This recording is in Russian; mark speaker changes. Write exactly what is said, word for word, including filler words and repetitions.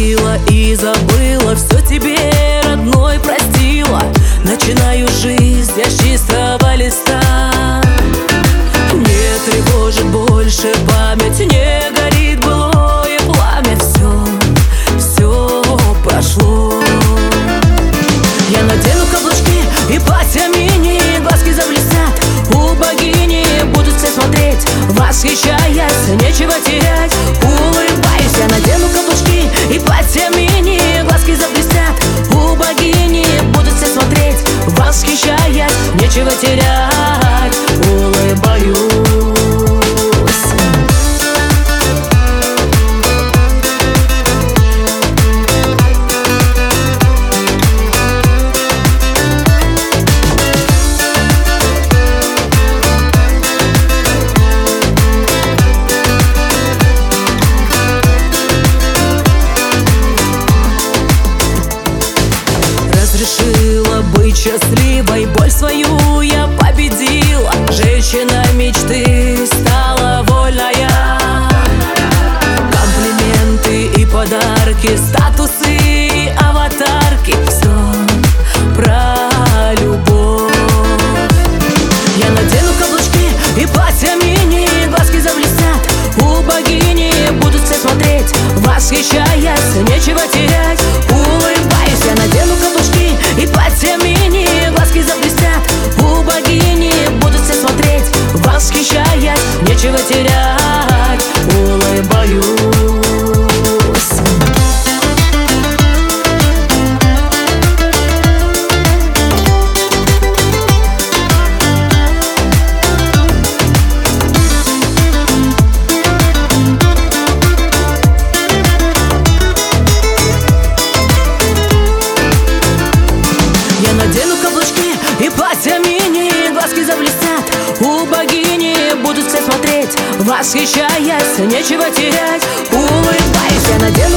Speaker 1: любила и забыла, все тебе, родной, простила. Начинаю жизнь я с чистого листа. Не тревожит больше память, не горит былое пламя. Все, все прошло. Я надену каблучки и платья мини, глазки заблестят, у богини будут все смотреть, восхищаясь, нечего терять. Улыбаюсь, я надену каблучки и платья мини, глазки заблестят, у богини будут все смотреть, восхищаясь, нечего терять. Улыбаюсь. Решила быть счастливой, боль свою я победила. Женщина мечты стала вольная. Комплименты и подарки, статусы и аватарки, все про любовь. Я надену каблучки и платья мини, глазки заблестят, у богини будут все смотреть, восхищаясь, нечего терять. Улыбаюсь, я надену каблучки и платья мини, глазки заблестят, у богини будут все смотреть, восхищаясь, нечего терять. Улыбаюсь. Надену каблучки и платья мини, глазки заблестят, у богини будут все смотреть, восхищаясь, нечего терять. Улыбаюсь, я надену